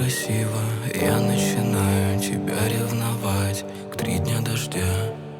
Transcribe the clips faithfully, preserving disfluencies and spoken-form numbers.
красиво. Я начинаю тебя ревновать к три дня дождя.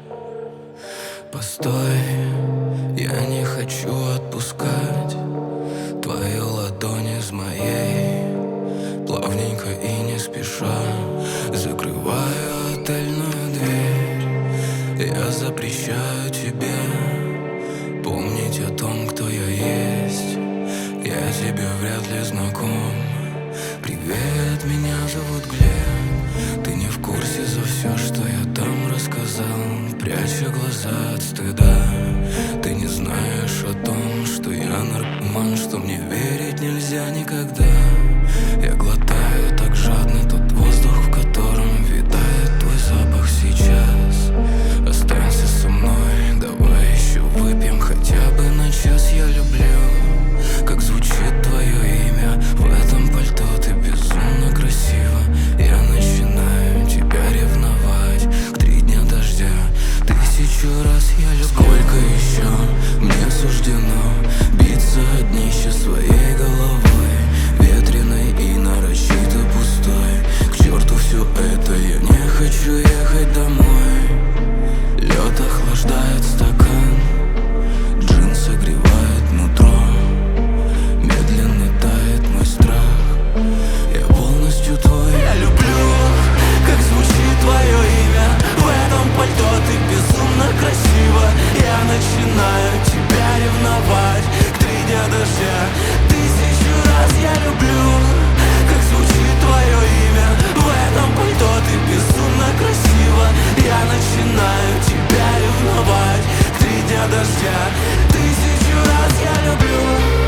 Постой, я не хочу отпускать твою ладонь из моей. Плавненько и не спеша закрываю отельную дверь. Я запрещаю тебе помнить о том, кто я есть. Я тебе вряд ли знаком. Привет, меня зовут Глеб. Ты не в курсе за все, что я там рассказал, пряча глаза от стыда. Ты не знаешь о том, что я наркоман, что мне верить нельзя никогда. Я глотаю так жадно тот воздух, в котором витает твой запах сейчас. Останься со мной, давай еще выпьем хотя бы на час. Я люблю, как звучит твое имя в этом пальто. Ты безумно красива. Я начинаю тебя ревновать к три дня дождя. Тысячу раз я люблю. Сколько еще мне суждено биться о днище своей головой, ветреной и нарочито пустой. К черту все это, я не хочу ехать домой. Лед охлаждает стакан, джин согревает нутро. Медленно тает мой страх, я полностью твой. Я люблю, как звучит твое имя в этом пальто. Ты безумно красива. Я начинаю тебя ревновать к три дня дождя. Тысячу раз я люблю, как звучит твое имя в этом пальто. Ты безумно красива. Я начинаю тебя ревновать к три дня дождя. Тысячу раз я люблю.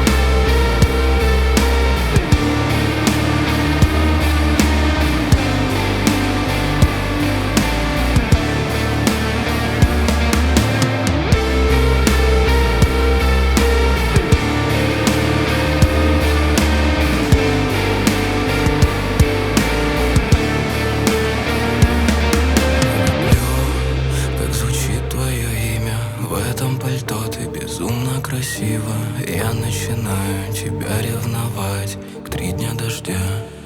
Ты безумно красива. Я начинаю тебя ревновать к три дня дождя.